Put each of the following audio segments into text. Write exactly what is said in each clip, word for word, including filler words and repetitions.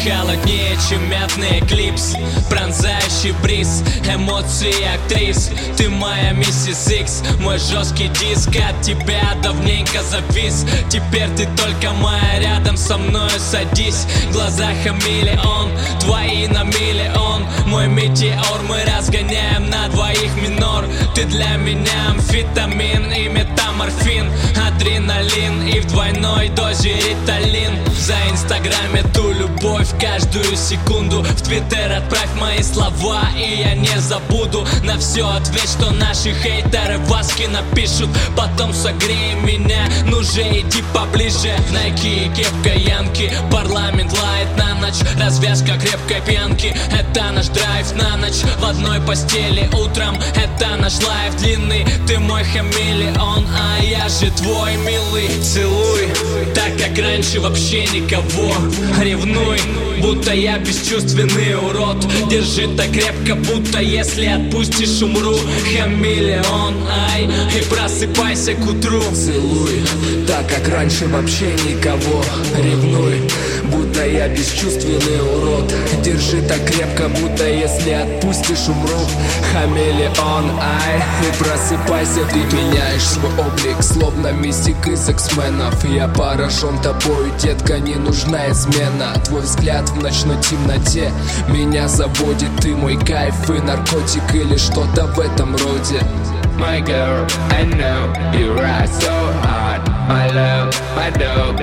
холоднее, чем мятный эклипс. Пронзающий бриз, эмоции актрис. Ты моя миссис Икс, мой жесткий диск. От тебя давненько завис. Теперь ты только моя, рядом со мною садись. В глазах хамелеон, твои на миллион. Мой метеор, мы разгоняем на двоих минор. Ты для меня амфетамин и метаморфин. Адреналин и в двойной дозе риталин. За инстаграме ту любовь каждую секунду. В твиттер отправь мои слова, и я не забуду. На все ответь, что наши хейтеры васки напишут. Потом согрей меня, ну же иди поближе. Найки и кепка янки, парламент лает на ночь. Развязка крепкой пьянки, это наш драйв на ночь. В одной постели утром, это наш лайф длинный. Ты мой хамелеон, а я же твой милый. Целуй, так как раньше вообще никого. Ревнуй, будто я бесчувственный урод. Держи так крепко, будто если отпустишь, умру. Хамелеон, ай, и просыпайся к утру. Целуй, так как раньше вообще никого. Ревнуй, будто я бесчувственный урод. Держи так крепко, будто если отпустишь, умру. Хамелеон, ай, и просыпайся. Ты меняешь свой облик, словно мистик из X-менов. Я поражен тобою, детка, не нужна измена. Твой взгляд в ночной темноте меня заводит. Ты мой кайф и наркотик или что-то в этом роде. My girl, I know you are so hot. My love, my dog,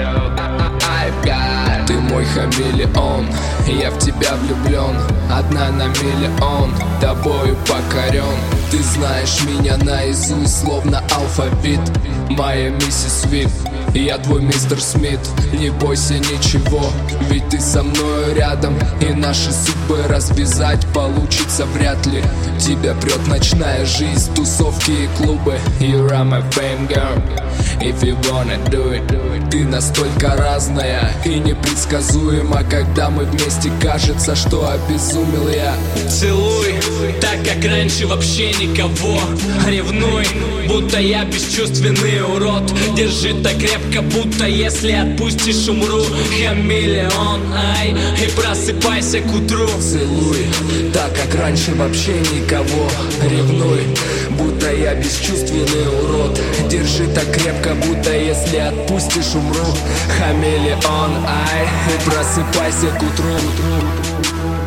I've got. Ты мой хамелеон, я в тебя влюблен. Одна на миллион, тобою покорен. Ты знаешь меня наизусть, словно алфавит. Моя миссис Вип, я твой мистер Смит. Не бойся ничего, ведь ты со мною рядом. И наши судьбы развязать получится вряд ли. Тебя прет ночная жизнь, тусовки и клубы. You are my fame girl, if you wanna do it. Ты настолько разная и непредсказуема. Когда мы вместе, кажется, что обезумел я. Целуй, так как раньше вообще никого. Ревнуй, будто я бесчувственный урод. Держи так крепко, будто если отпустишь, умру. Хамелеон, ай, и просыпайся к утру. Целуй, так как раньше вообще никого. Ревнуй, будто я бесчувственный урод. Держи так крепко, будто если отпустишь, умру. Хамелеон, ай, и просыпайся к утру.